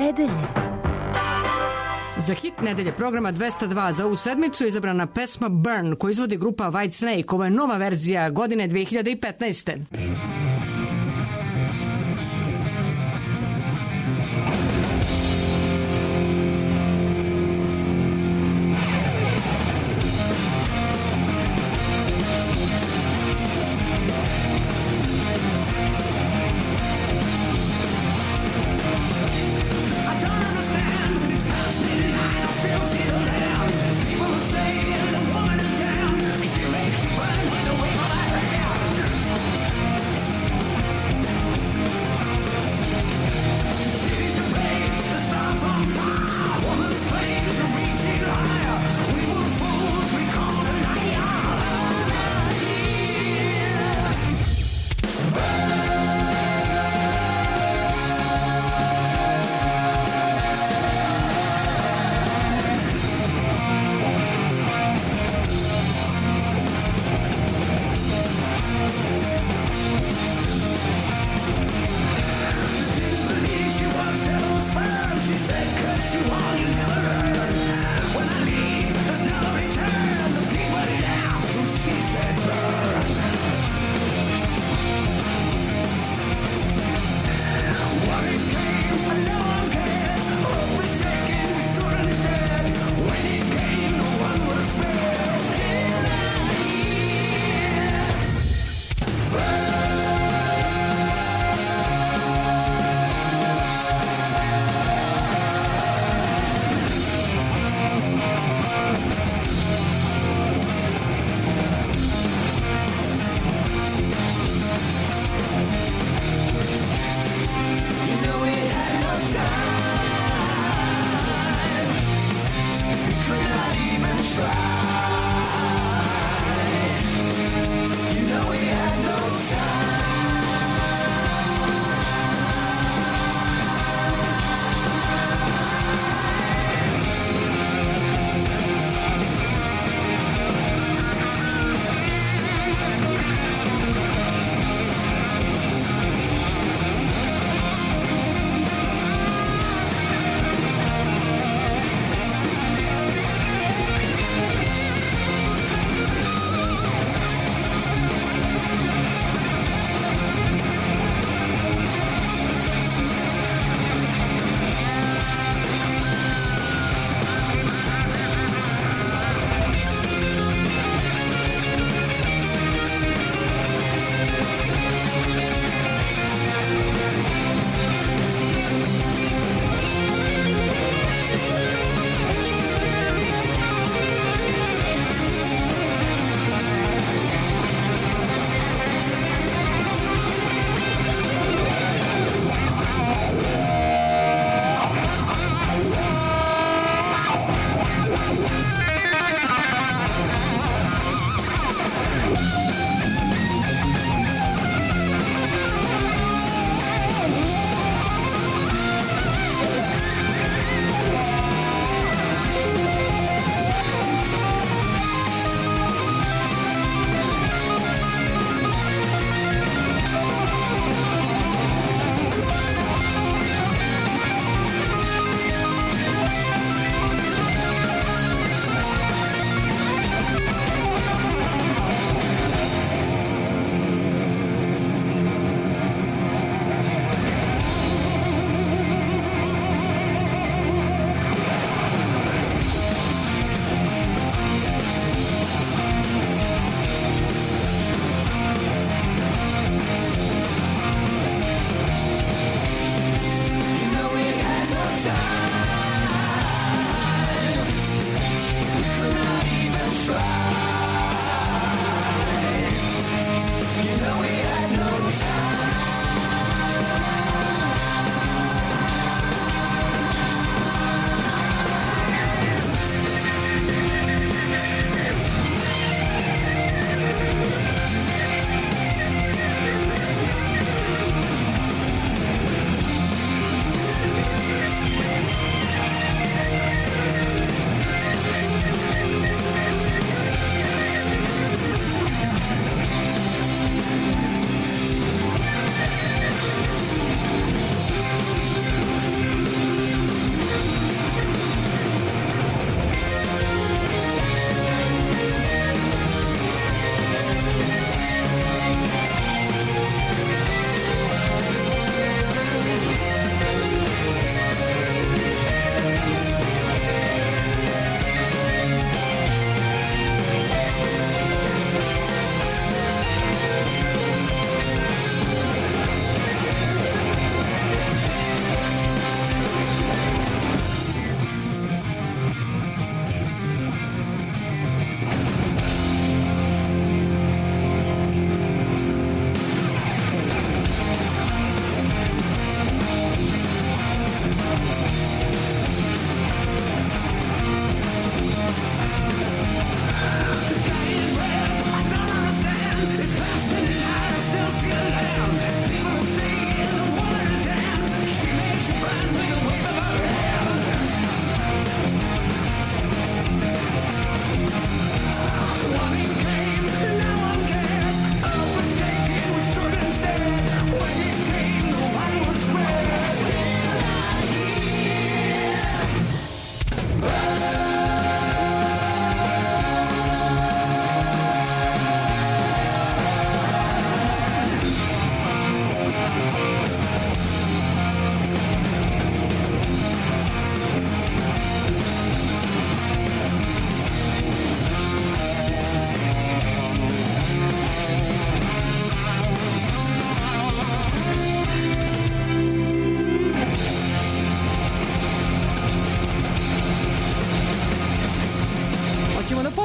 nedelje. Za hit nedelje programa 202 za ovu sedmicu je izabrana pesma Burn koju izvodi grupa Whitesnake. Ovo je nova verzija godine 2015. She makes you burn with the wave of her hand.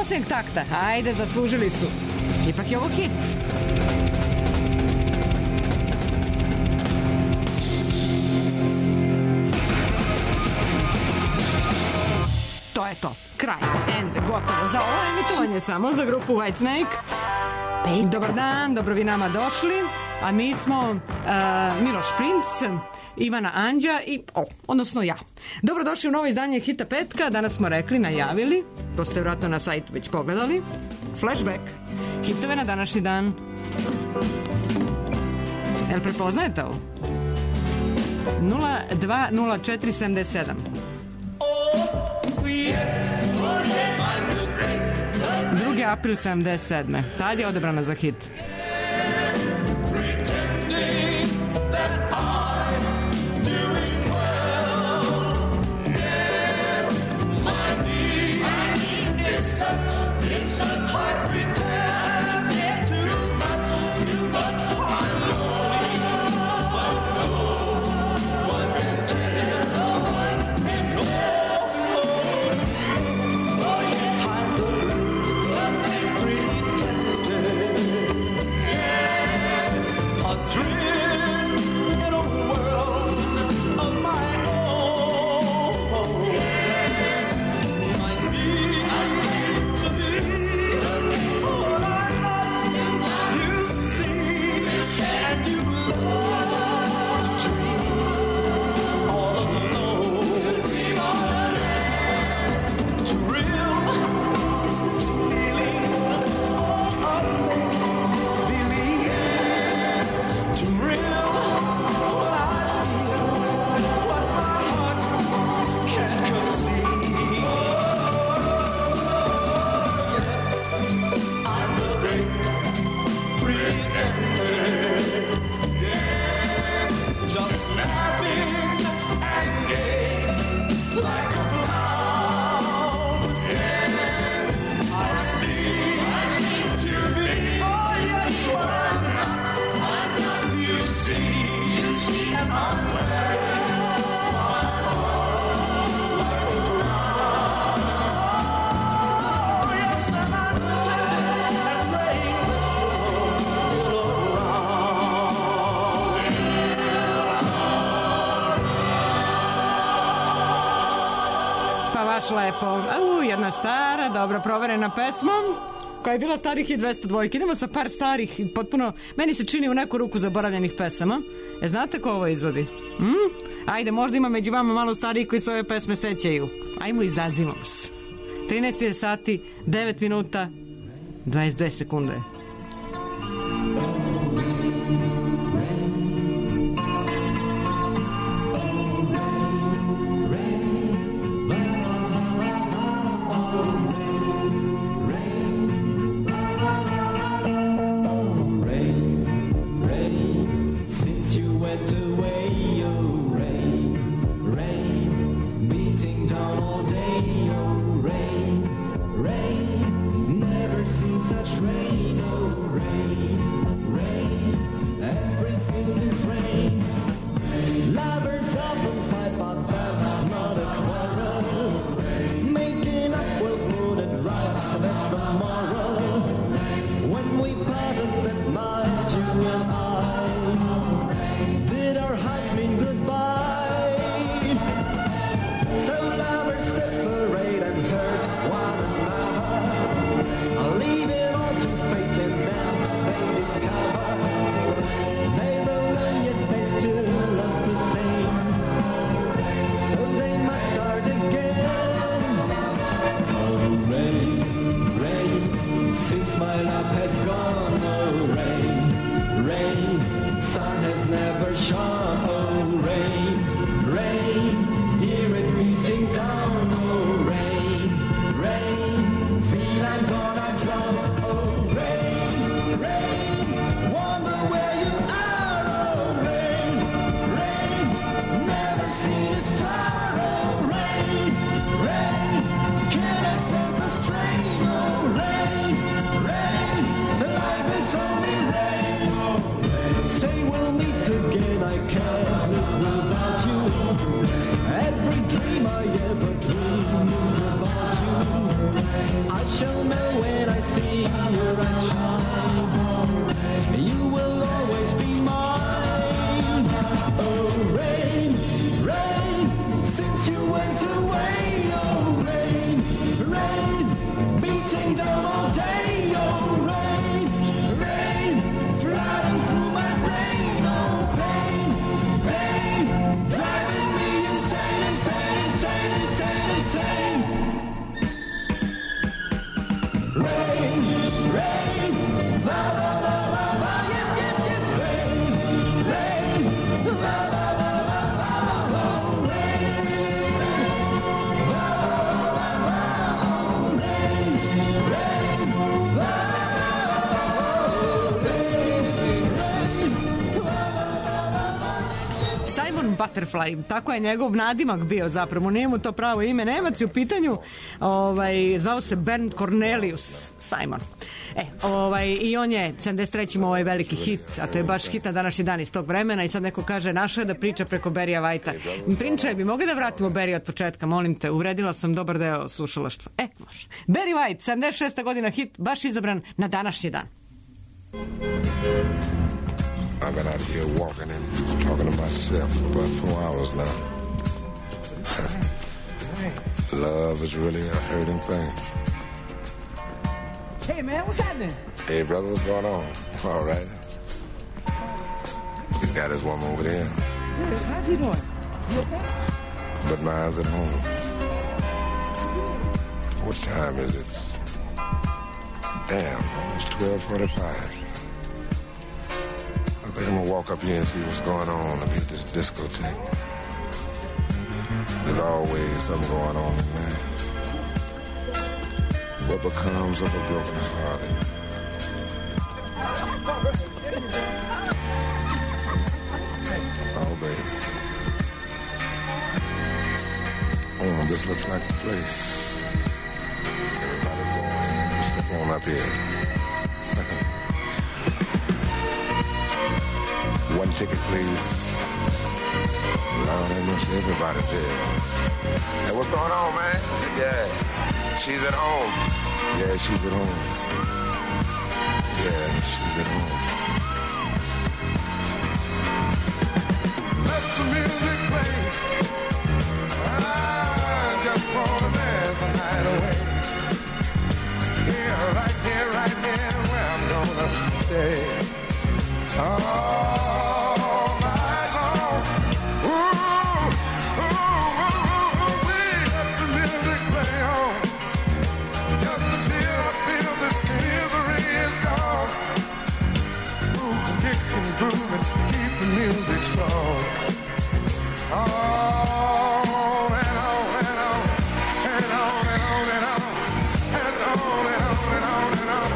posljednjeg takta. Ajde, zaslužili su. Ipak je ovo hit. To je to. Kraj. End. Gotovo. Za ovo emitovanje samo za grupu Whitesnake. Dobar dan, dobro vi nama došli. A mi smo Miloš Princ, Ivana Anđa i, odnosno ja. Dobrodošli u novo izdanje Hita petka. Danas smo rekli, najavili, to ste vjerojatno na sajtu već pogledali, Flashback. Hitove na današnji dan. Jel prepoznajete ovo? 020477. Drugi april 77. Tad je odebrana za hit. Lepo. Jedna stara, dobro proverena pesma koja je bila starih i 202. Idemo sa par starih, potpuno, meni se čini u neku ruku zaboravljenih pesama. Znate ko ovo izvodi? Ajde, možda ima među vama malo stariji koji se ove pesme sećaju. Ajmo, izazivamo se. 13 sati, 9 minuta, 22 sekunde. Rain, never seen such rain. Simon Butterfly, tako je njegov nadimak bio zapravo, nije mu to pravo ime, Nemac je u pitanju, zvao se Bernd Cornelius Simon. I on je 73. imao ovaj veliki hit, a to je baš hit na današnji dan iz tog vremena i sad neko kaže našao je da priča preko Barrya Whitea. Prinče, bi mogli da vratimo Barry od početka, molim te, uvredila sam dobar deo slušalaštva. Može. Barry White, 76. godina hit, baš izabran na današnji dan. I've been out here walking and talking to myself for about 4 hours now. Love is really a hurting thing. Hey, man, what's happening? Hey, brother, what's going on? All right. He's got his woman over there. Yeah, how's he doing? You okay? But mine's at home. What time is it? Damn, it's 12:45. I think I'm gonna walk up here and see what's going on at this discotheque. There's always something going on in there. What becomes of a broken hearted? Oh, baby. Oh, this looks like the place. Everybody's going in. Step on up here. One ticket, please. Lord have mercy, everybody's there. Hey, what's going on, man? Yeah, she's at home. Yeah, she's at home. Yeah, she's at home. Let the music play. I just wanna dance the night away. Yeah, right here, where I'm gonna stay. All night long. We let the music play on. Just until I feel this misery is gone. Moving, kicking, grooving, keep the music strong. On and on and on, and on and on and on, and on and on and on and on.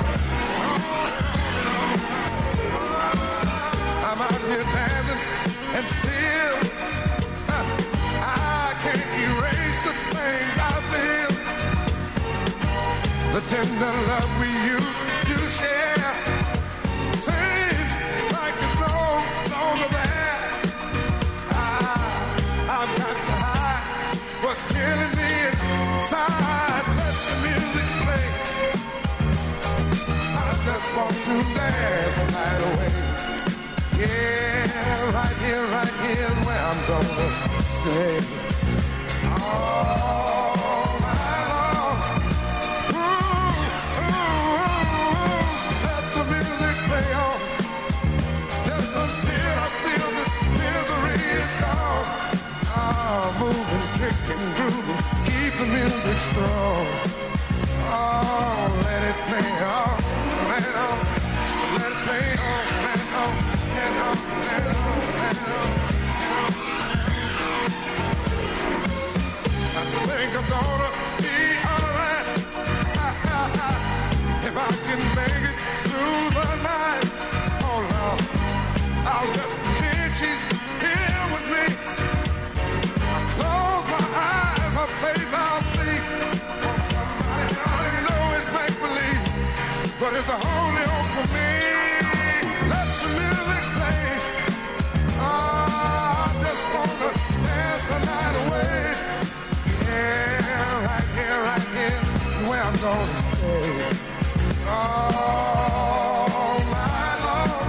I'm out here dancing and still I can't erase the things I feel. The tender love we used to share seems like it's no longer there. I've got to hide what's killing me inside. Let the music play. I just want to dance the night away. Yeah, right here, where I'm gonna stay. All night long. Let the music play on. Just until I feel this misery is gone. Moving, kicking, grooving, keep the music strong. Oh, let it play on, let it on, let it play on, let it on. I think I'm gonna be alright if I can make it through the night. Oh Lord, I'll just pretend she's here with me. I close my eyes, her face I'll see. Somebody I know it's make believe, but it's a holy hope for me. Let the music play. I just wanna dance the night away. Yeah, right here, where I'm gonna stay. All night long.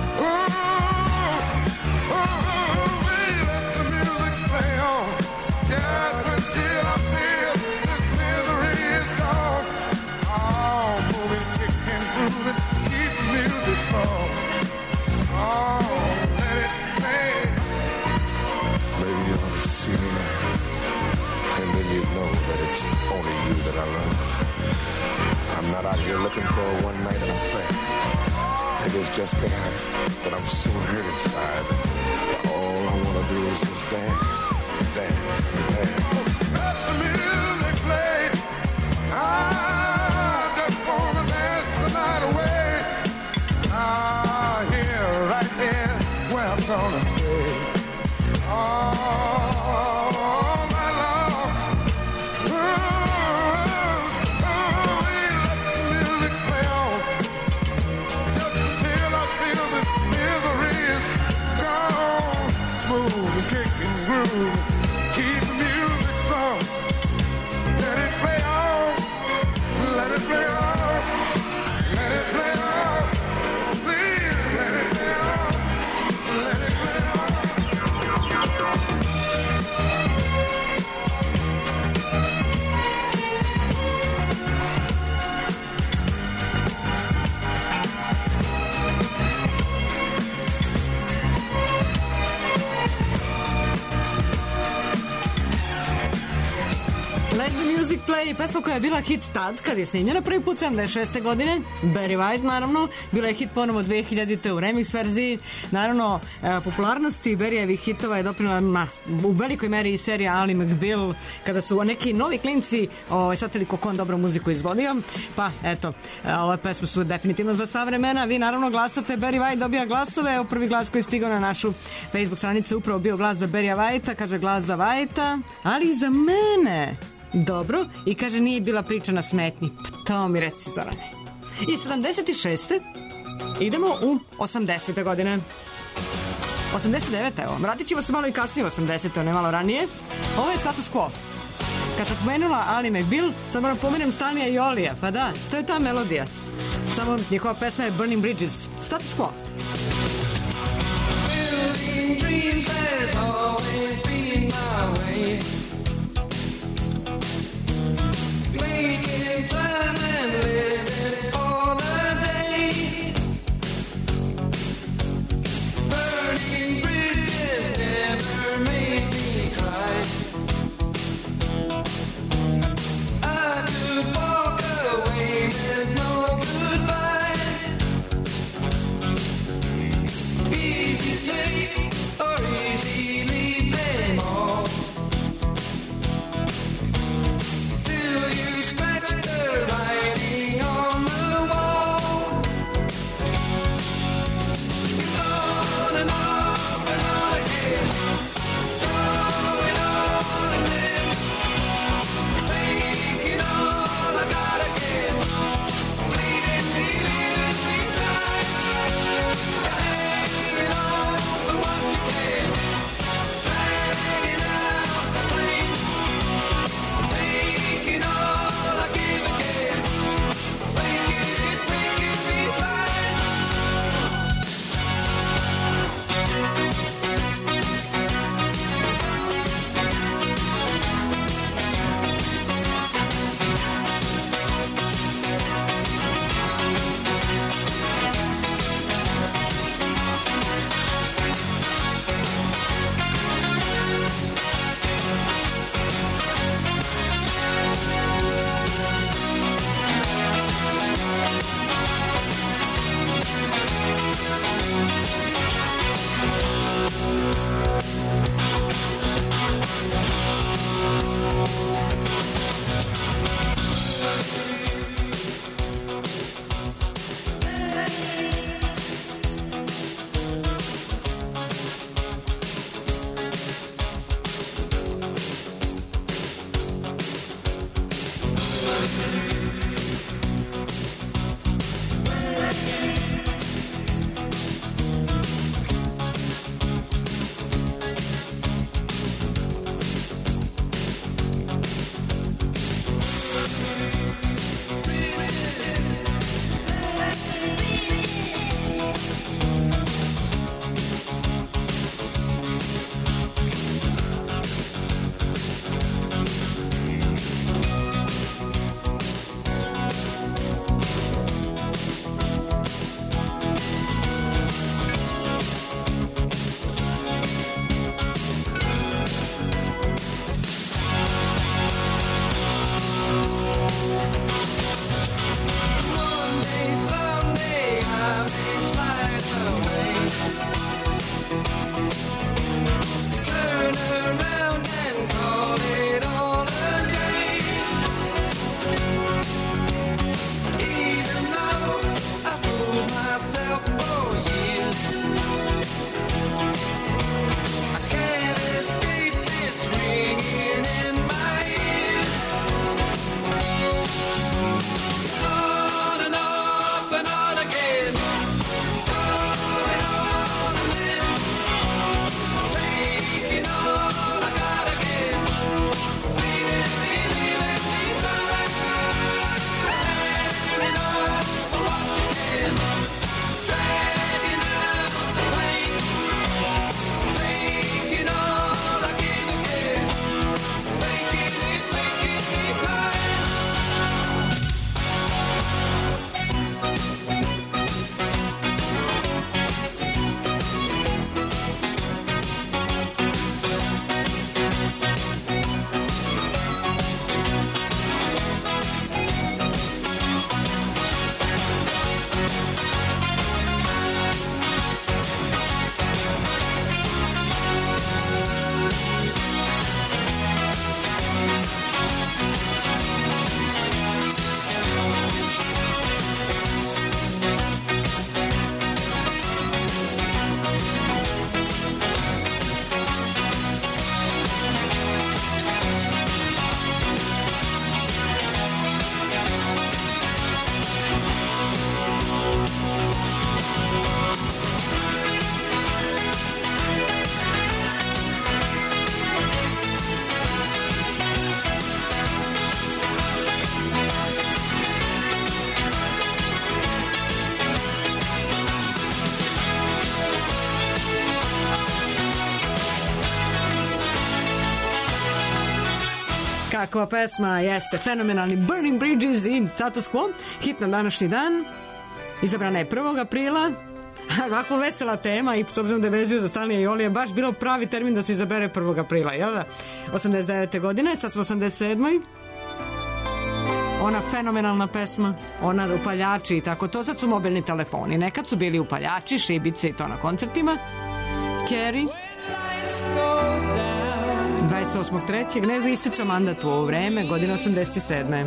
We let the music play on. Just until I feel this misery is gone. Oh, moving, kicking, grooving, keep the music strong. Oh, let it play. Maybe you ought to see me now, and then you know that it's only you that I love. I'm not out here looking for a one-night affair. It is just that I'm so hurt inside. All I want to do is just dance, dance, dance. Let the music play. I just want to dance the night away. Here, right here, where I'm gonna stay. all night long. We let the music play on just until I feel this misery is gone. Move and kick and groove, keep the music strong. Let it play on, let it play on, let it play on. Please let it play on, let it play on. Let the Music Play, pesma koja je bila hit tad, kad je snimljena prvi put 76. godine, Barry White naravno, bila je hit ponovo 2000. u remix verziji, naravno popularnosti Barryjevih hitova je doprinela u velikoj meri i serija Ali McBeal, kada su neki novi klinci shvatili koliko on dobro muziku izvodio, pa eto, ove pesme su definitivno za sva vremena, vi naravno glasate, Barry White dobija glasove, evo prvi glas koji je stigao na našu Facebook stranicu upravo bio glas za Barrya Whitea, kaže glas za Whitea, ali i za mene. Dobro, i kaže nije bila priča na smetnji. To mi reci, Zorane. I 76. idemo u 80. godine. 89. evo. Vratit ćemo se malo i kasnije 80. ne malo ranije. Ovo je Status Quo. Kad sam pomenula Ali McBeal, sad moram pomenem Stanlija i Olija. Pa da, to je ta melodija. Samo njihova pesma je Burning Bridges. Status Quo. Building dreams has always been my way. Making time and living for the day. Burning bridges never made me cry. I could walk away with no goodbye. Kakva pesma jeste, fenomenalni Burning Bridges i Status Quo, hit na današnji dan, izabrana je 1. aprila, ovako vesela tema i s obzirom da je vezuju za Stanlija i Olija, baš bilo pravi termin da se izabere 1. aprila, jel da? 89. godine, sad smo 87. Ona fenomenalna pesma, ona upaljači i tako, to sad su mobilni telefoni, nekad su bili upaljači, šibice i to na koncertima. Carrie, 28.3. ne isticao mandat u ovo vreme, godina 87.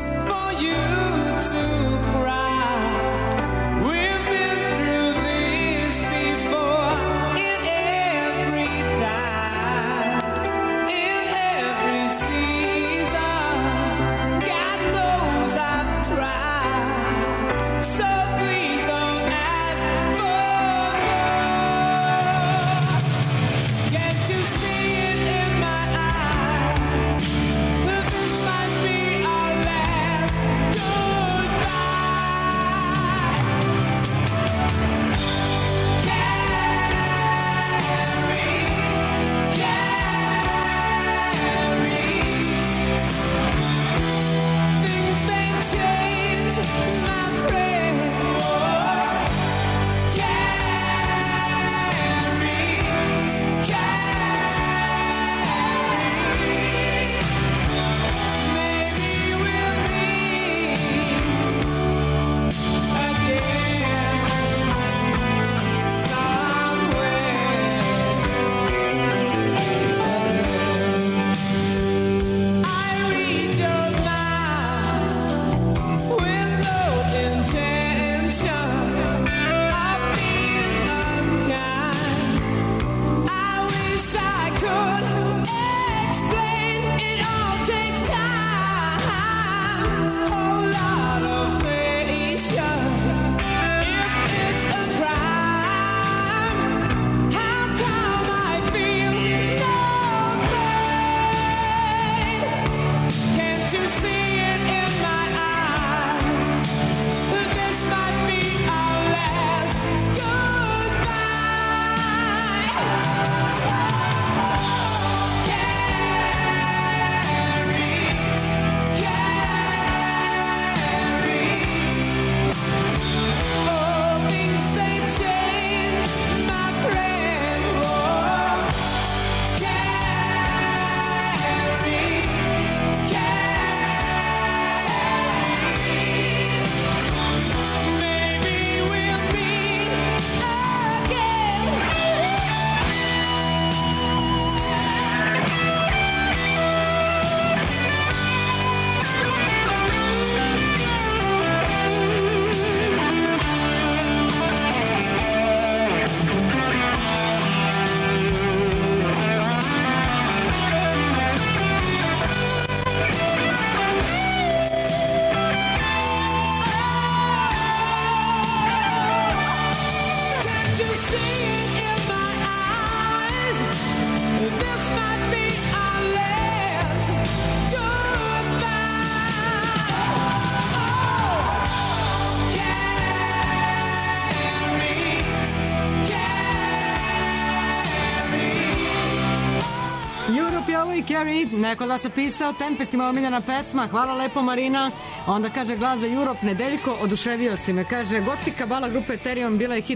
Carrie, neko da se pisao, Tempestima omiljena pesma, hvala lepo Marina. Onda kaže glas za Europe, Nedeljko, oduševio si me, kaže Gotika Bala grupe Ethereum bila je hit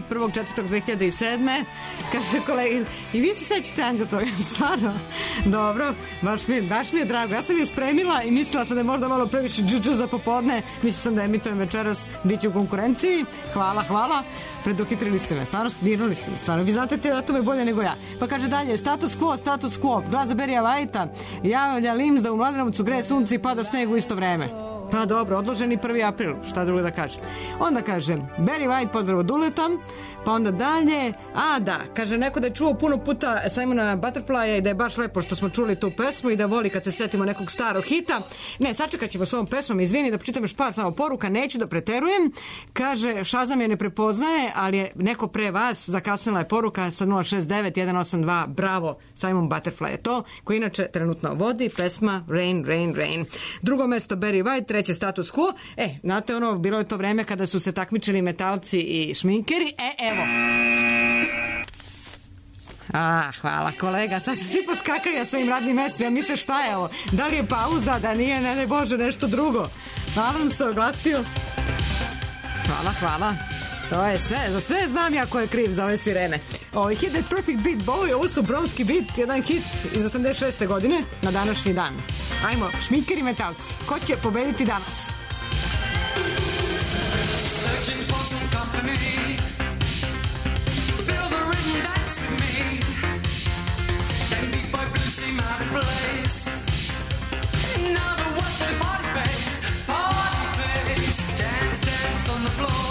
1.4.2007. Kaže kolegi, i vi se sećate Anđeo toga, stvarno? Dobro, baš mi je drago, ja sam je spremila i mislila sam da je možda malo previše džuđu za popodne, mislila sam da emitujem večeras, bit ću u konkurenciji, hvala, preduhitrili ste me, stvarno dirnuli ste me, stvarno, vi znate te datume bolje nego ja. Pa kaže dalje, status quo, glas za Berija Vajta, javlja Lims da u Mladenovcu greje sunce i pada sneg u isto vreme. Pa dobro, odloženi 1. april, šta drugo da kaže. Onda kaže, Barry White pozdrav od Uleta, pa onda dalje, kaže neko da je čuo puno puta Simona Butterflya i da je baš lepo što smo čuli tu pesmu i da voli kad se setimo nekog starog hita. Ne, sačekat ćemo s ovom pesmom, izvini da pročitam još par samo poruka, neću da preterujem. Kaže, Shazam je ne prepoznaje, ali je neko pre vas, zakasnila je poruka sa 069-182, bravo, Simon Butterfly je to, koji inače trenutno vodi pesma Rain, Rain, Rain. Drugo mesto Barry White, treće Status Quo. Znate ono, bilo je to vreme kada su se takmičili metalci i šminkeri. Evo. Hvala kolega, sad se svi poskakaju svojim radnim mestima, misle šta je ovo, da li je pauza, da nije, ne daj Bože, nešto drugo. Alan se oglasio. Hvala. To je sve, za sve znam ja ko je kriv za ove sirene. Hit That Perfect Beat Boy, ovo su Bronski Beat, jedan hit iz 86. godine na današnji dan. Ajmo, šminkeri metalci, ko će pobediti danas? Searching for some company. Feel the rhythm, dance with me. Then beat by blue seem out of place. Now the what's the party face. Dance, dance on the floor.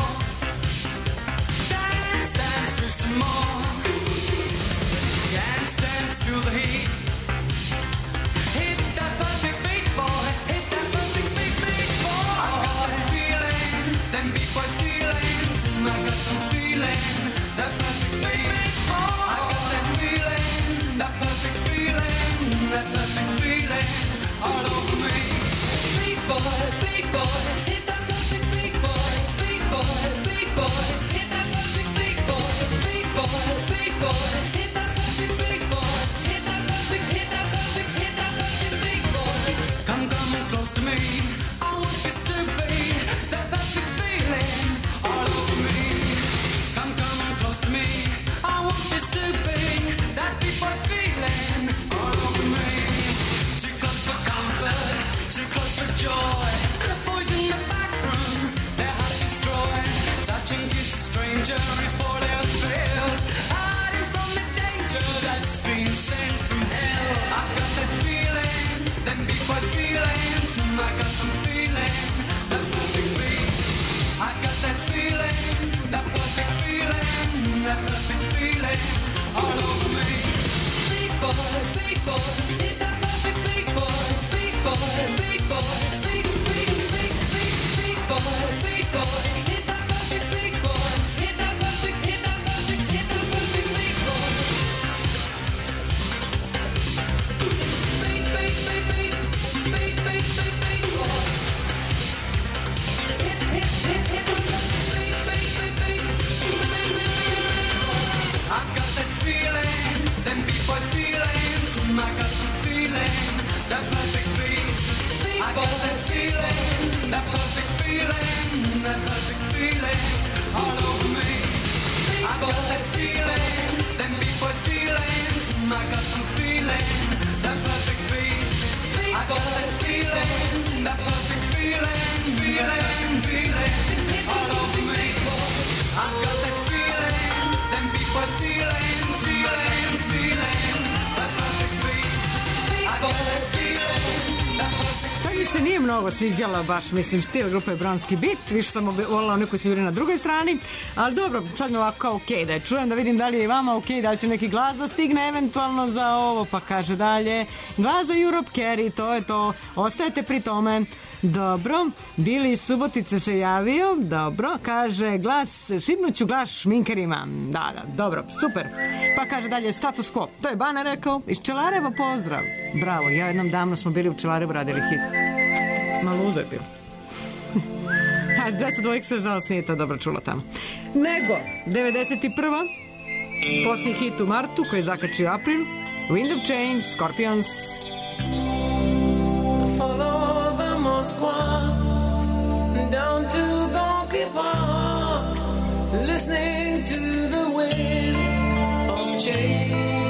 Dance, dance for some more. Dance, dance, feel the heat. Hit that perfect beat, boy. Hit that perfect beat, boy. I got that feeling. Them beat boy feelings. I got them feeling. That perfect beat, boy. I got that feeling. That perfect feeling. That perfect feeling. All over me. Beat boy, beat boy. Hit that perfect beat, boy. Beat boy, beat boy. Hit that perfect beat, boy. Beat boy, beat boy. Hit that perfect beat, boy. Hit that perfect, hit that perfect, hit that perfect beat, boy. Come close to me. I want this to be that perfect feeling all over me. Come close to me. I want this to be that beat boy feeling all over me. Too close for comfort, too close for joy. The boys in the back room, their hearts destroyed. Touching kiss a stranger before they're filled. Hiding from the danger that's been sent from hell. I've got that feeling, them beat boy feelings. I got them feeling, that perfect beat. I got that feeling, that perfect feeling, that perfect feeling all over me. Beat boy, hit that perfect beat boy, beat boy, beat boy, beat boy, beat boy, hit that perfect beat boy, hit that perfect, hit that perfect, hit that perfect beat boy. Beat boy. I've got that feeling, them beat boy feelings. I got the feeling, that perfect beat. I got that feeling, that perfect feeling, that perfect feeling all over me. I got that feeling, them beat boy feelings. I got the feeling, that perfect beat. I got that feeling, that perfect feeling, feeling all over me. I've got that feeling, them beat boy feelings, feeling, that perfect beat. I got that feeling, that perfect. To mi se nije mnogo sviđalo baš, mislim, stil grupe Bronski Beat, više sam volila one koji su bili na drugoj strani, ali dobro, sad mi ovako kao okej, da je čujem, da vidim da li je i vama okej, da li će neki glas da stigne eventualno za ovo, pa kaže dalje, glas za Europe Carry, to je to, ostajete pri tome. Dobro, Bili iz Subotice se javio, dobro, kaže glas, šibnuću glas šminkerima, da, dobro, super, pa kaže dalje status quo, to je Bana rekao, iz Čelareva pozdrav, bravo, ja jednom davno smo bili u Čelarevu, radili hit, ma ludo je bilo. A 202 se žalost nije to dobro čulo tamo. Nego, 91. Posljednji hit u martu koji je zakačio april, Wind of Change, Scorpions. Follow the Moskva down to Gonky Park, listening to the wind of change.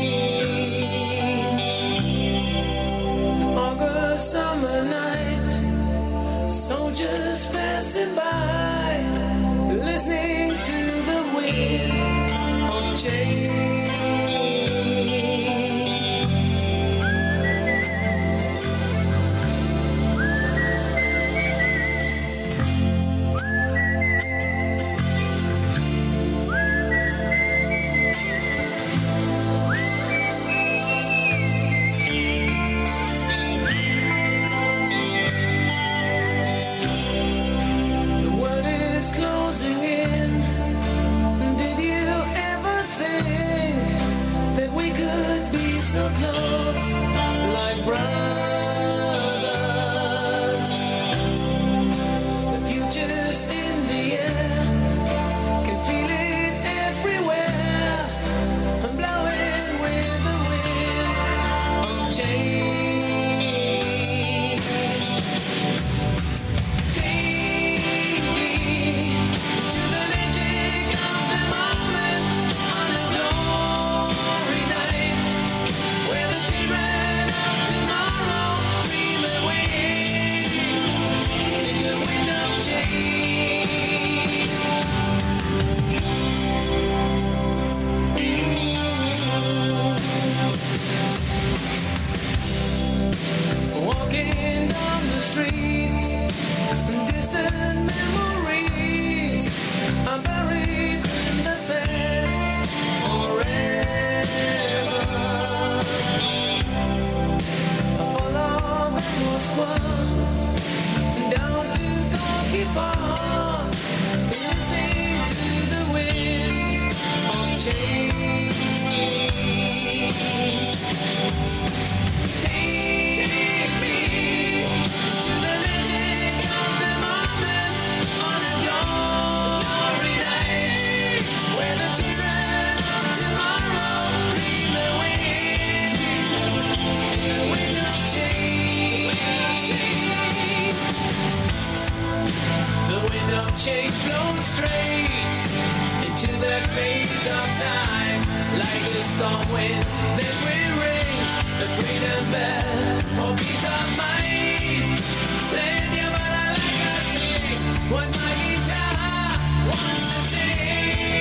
August summer night, soldiers passing by, listening to the wind of change. So close, like brothers. The future's in the air, can feel it everywhere. I'm blowing storm wind, then we ring the freedom bell for peace of mind. Then you better like I sing what my guitar wants to sing.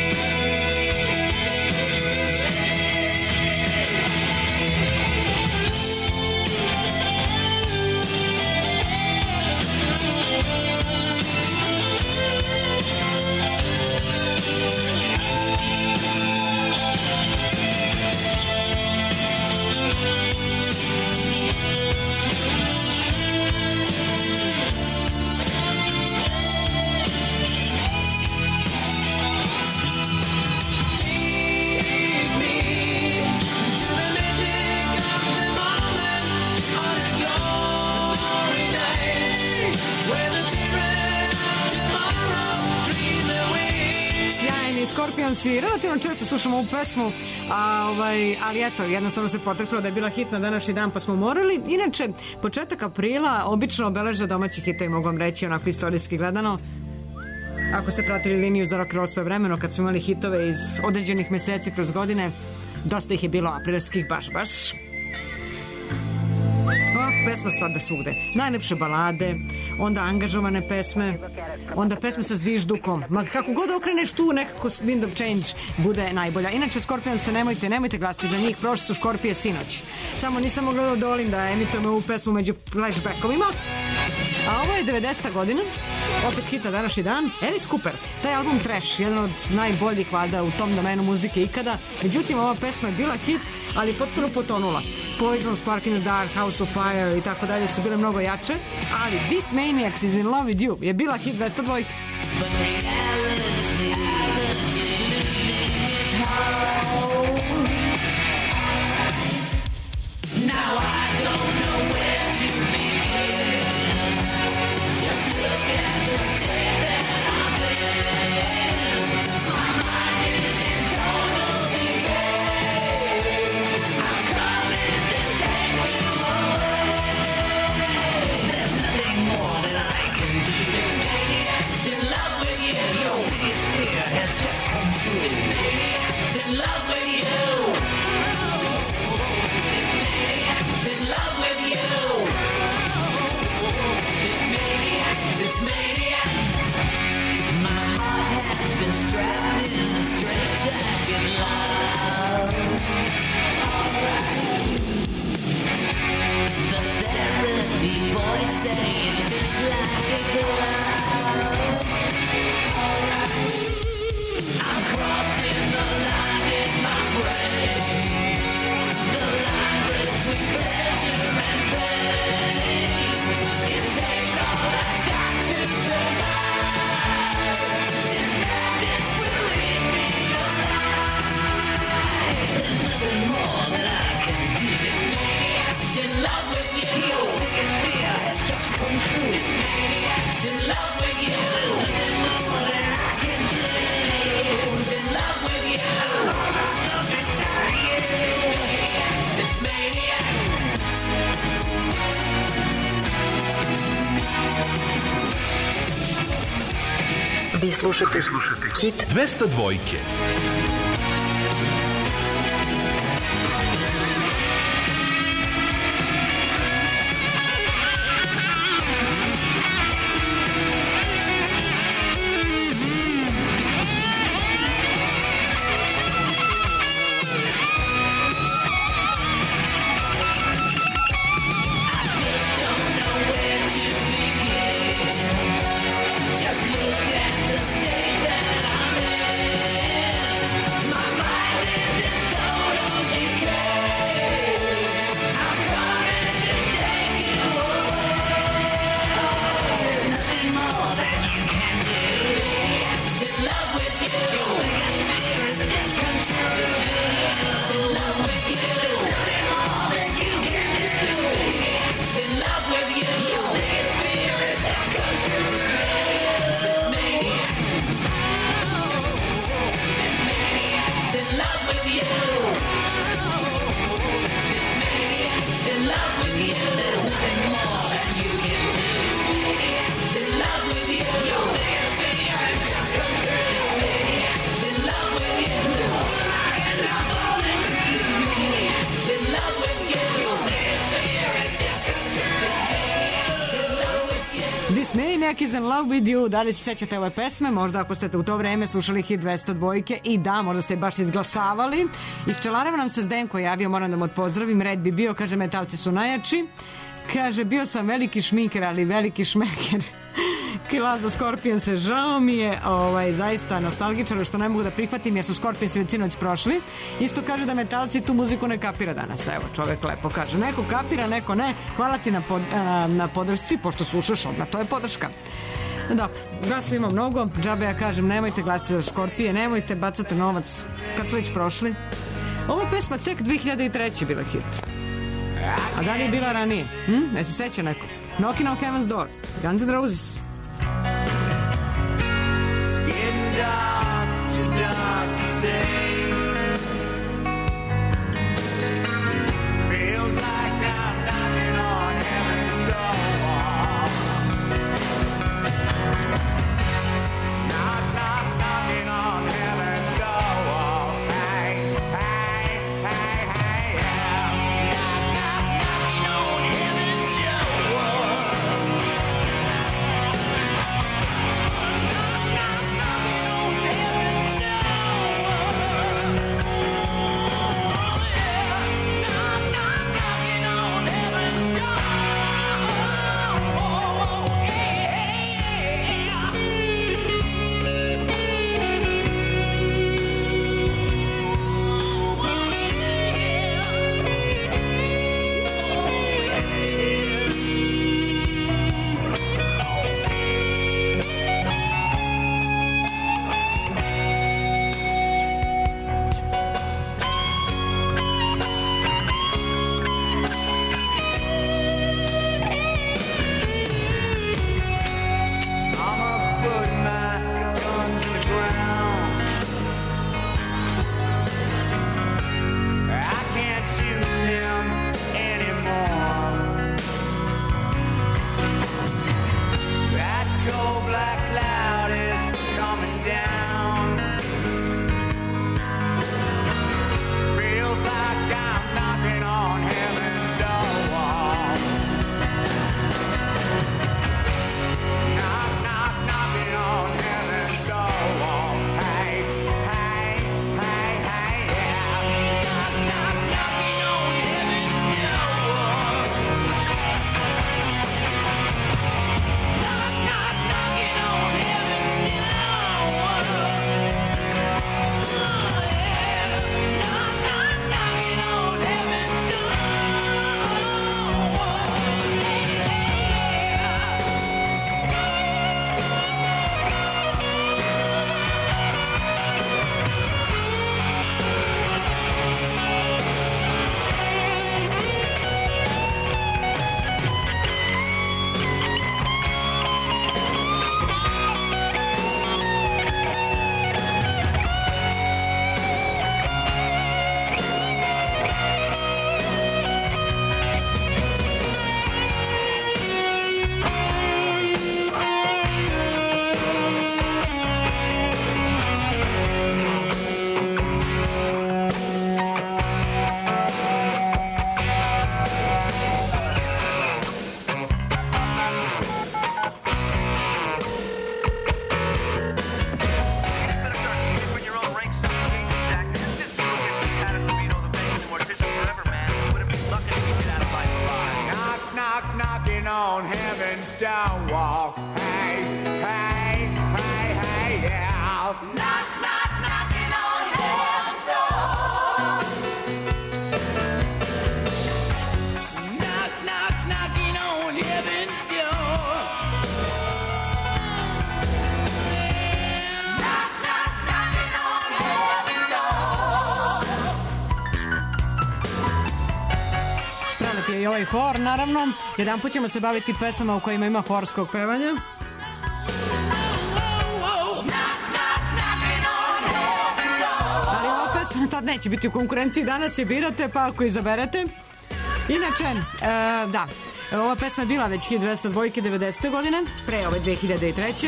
Scorpionsi, relativno često slušamo ovu pesmu, ali eto, jednostavno se potrefilo da je bila hit na današnji dan pa smo morali. Inače, početak aprila obično obeleže domaći hitovi, mogu vam reći, onako istorijski gledano. Ako ste pratili liniju za rock roll svoje vremeno, kad smo imali hitove iz određenih meseci kroz godine, dosta ih je bilo aprilskih baš. Pesma svada svugde. Najlepše balade, onda angažovane pesme, onda pesme sa zviždukom. Ma kako god okreneš tu, nekako Wind of Change bude najbolja. Inače, Scorpion se nemojte glasiti za njih, prošli su Škorpije sinoć. Samo nisam mogla da odolim da emitujemo ovu pesmu među flashbackovima. A ovo je 90. godina, opet hita današnji dan, Alice Cooper. Taj album Trash, jedan od najboljih valjda u tom domenu muzike ikada. Međutim, ova pesma je bila hit, ali potpuno potonula. Poison, Spark in the Dark, House of Fire i tako dalje su bile mnogo jače, ali This Maniacs is in Love with You je bila hit 202. Now I don't know where to begin. Just look at the state that I'm in. My mind is in total decay. I'm coming to take you away. There's nothing more that I can do. This maniac's in love with you. Your biggest fear has just come true. This maniac's in love with you. In love with you. This maniac. My heart has been strapped in a straitjacket, love. Alright. The therapy boy saying it's like a glove. Alright. I'm crossing the line in my brain. The line between pleasure and pain. It takes all I got to survive. This madness will leave me alive. There's nothing more that I can do. This maniac's in love with you. Your biggest fear has just come true. This maniac's in love with you. Nothing more that I can do. This maniac's in love with you. Love inside you. This maniac. Vi slušate hit 202. Just look at the state that I'm in. Maniac is in love with you. Da li se sećate ove pesme? Možda ako ste u to vreme slušali hit 202 i da, možda ste baš izglasavali. Iz Čelareva nam se Zdenko javio, moram da mu odpozdravim. Red bi bio, kaže, metalci su najjači. Kaže, bio sam veliki šminker, ali veliki šmeker. Laza Scorpionse, žao mi je, zaista nostalgičar, što ne mogu da prihvatim jer su Scorpionsi već sinoć prošli. Isto kaže da metalci tu muziku ne kapira danas. Evo, čovek lepo kaže, neko kapira, neko ne. Hvala ti na podršci, pošto slušaš odmah, to je podrška. Dobro, glasa ima mnogo, džabe ja kažem, nemojte glasiti za Škorpije, nemojte bacate novac kad su već prošli. Ova pesma tek 2003. bila hit. A da li je bila ranije? Ne se seća neko? Knocking on Heaven's Door, Guns N' Roses. Dark to say. Feels like I'm knocking on heaven's door. Knocking on heaven's door. Hey, hey, hey, hey, yeah. Knocking on heaven's door. on heaven's downwalk. Hey, hey, hey, hey, yeah. Knock, knock, knocking on heaven's door. Knock, knock, knocking on heaven's door. Knock, knock, knocking on heaven's door. Prelep je i ovaj hor, naravno. Jedan put ćemo se baviti pesama u kojima ima horskog pevanja. Ali ova pesma tad neće biti u konkurenciji, danas je birate, pa ako izaberete. Inače, da, ova pesma je bila već 1202 90. godine, pre ove 2003.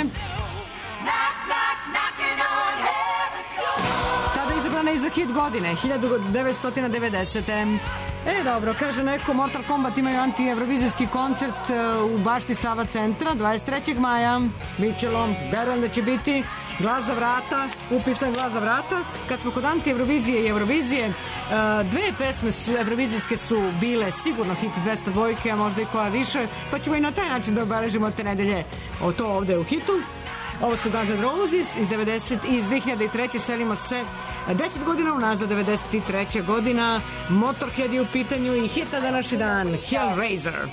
Tada je izabrana i za hit godine, 1990. Dobro, kaže neko, Mortal Kombat imaju anti-evrovizijski koncert u bašti Sava centra 23. maja. Bićelo, verujem da će biti Glas za vrata, upisan Glas za vrata. Kad smo kod anti-evrovizije i Eurovizije, dve pesme evrovizijske su bile sigurno hit 202, a možda i koja više, pa ćemo i na taj način da obeležimo te nedelje to ovde u hitu. Ovo su Guns N' Roses iz 2003. Selimo se 10 godina unazad, 93. godina. Motorhead je u pitanju i hit na današnji dan, Hellraiser.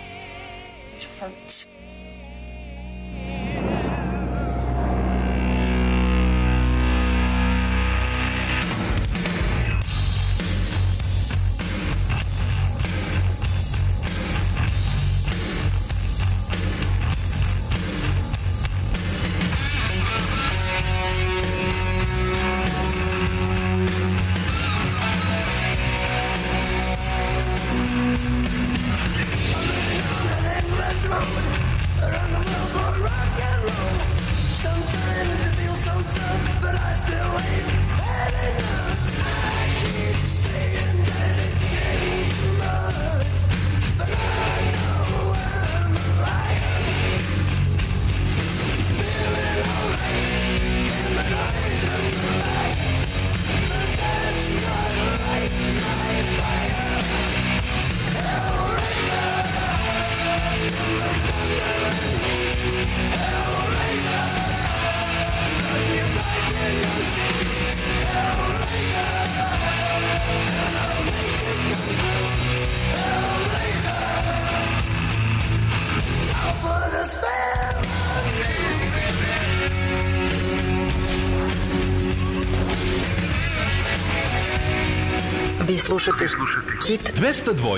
Vi slušate Hit 202.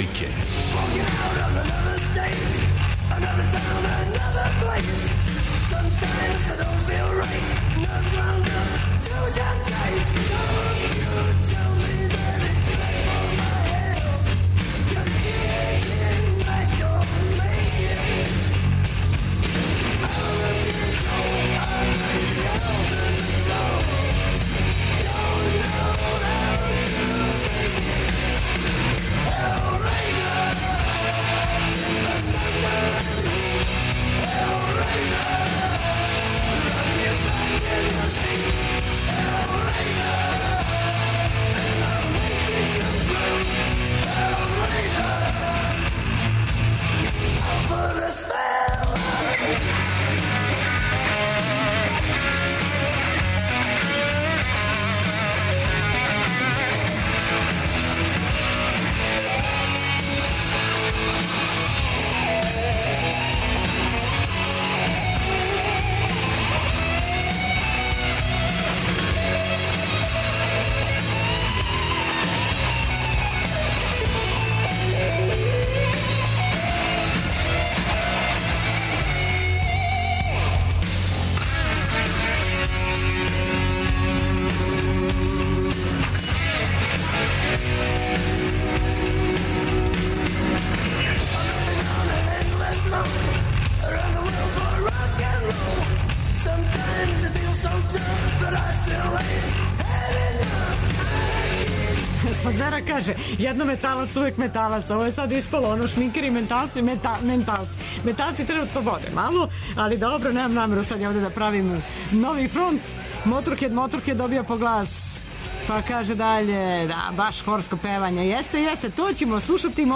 Smazdera kaže, jedno metalac, uvek metalac. Ovo je sad ispalo ono, šminkeri, mentalci, mentalci. Metalci trenutno vode malo, ali dobro, nemam nameru sad ovde da pravim novi front. Motorhead dobija po glas, pa kaže dalje, da, baš horsko pevanje. Jeste, to ćemo slušati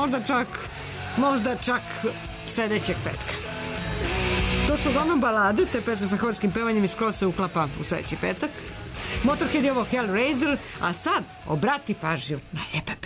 možda čak sledećeg petka. To su uglavnom balade, te pesme sa horskim pevanjem i skoro se uklapa u sledeći petak. Motorhead je ovo Hellraiser, a sad obrati pažnju na EPP.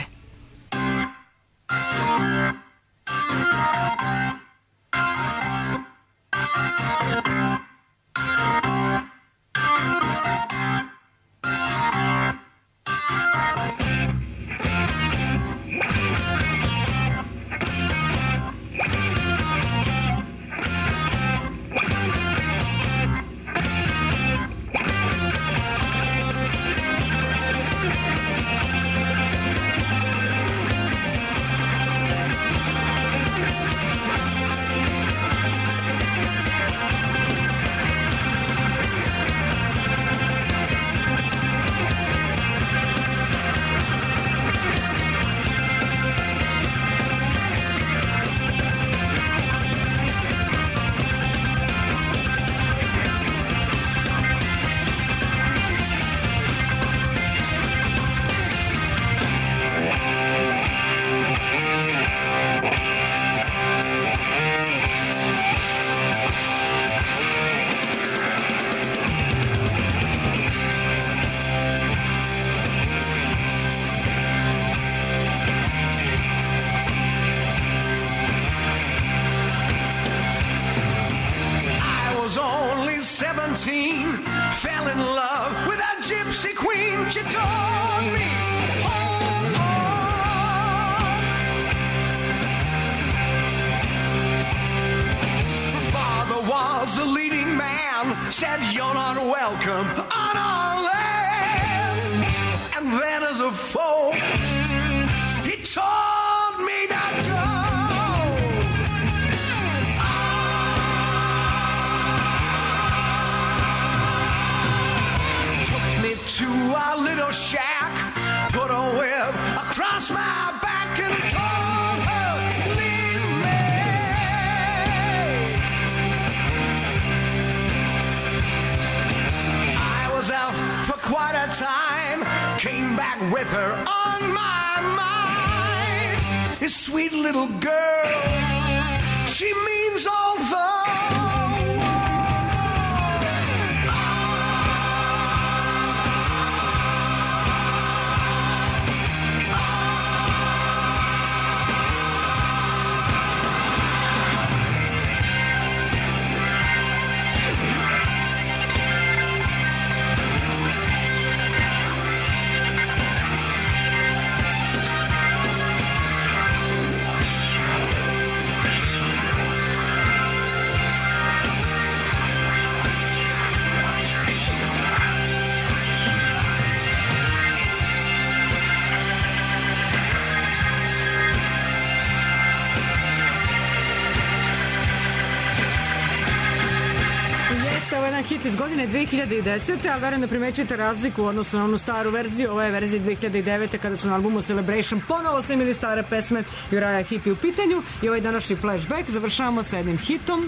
17, fell in love with a gypsy queen. She told me, hold on. Her father was the leading man, said you're not welcome on our land. And then as a foe, he told me to go. To our little shack, put a whip across my back and told her, leave me. I was out for quite a time, came back with her on my mind. This sweet little girl, she means all the hit iz godine 2010. ali verujem da primećujete razliku u odnosu na onu staru verziju. Ovo je verzija 2009. kada su na albumu Celebration ponovo snimili stare pesme Uriah Heep u pitanju i ovaj današnji flashback završavamo sa jednim hitom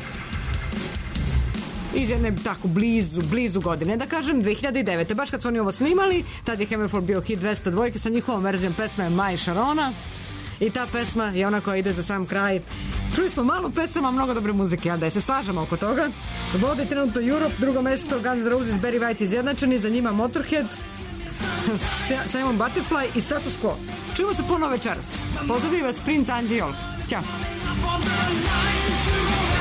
iz jedne tako blizu godine, da kažem 2009. Baš kad su oni ovo snimali, tad je Hammerfall bio hit 202 sa njihovom verzijom pesme My Sharona. I ta pesma je ona koja ide za sam kraj. Čuli smo malo pesama, mnogo dobre muzike, a da je se slažemo oko toga. Vode trenutno Europe, drugo mesto Guns N' Roses, Barry White izjednačeni, za njima Motorhead, Simon Butterfly i Status Quo. Čujemo se ponovo večeras. Pozdravim vas Prince Anđe Jol. Ćao.